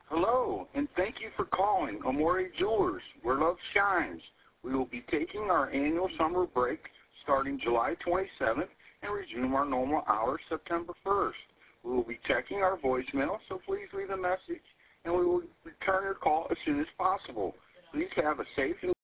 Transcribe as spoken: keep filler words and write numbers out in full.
Hello, and thank you for calling Amore Jewelers, where love shines. We will be taking our annual summer break starting July twenty-seventh and resume our normal hours September first. We will be checking our voicemail, so please leave a message, and we will return your call as soon as possible. Please have a safe and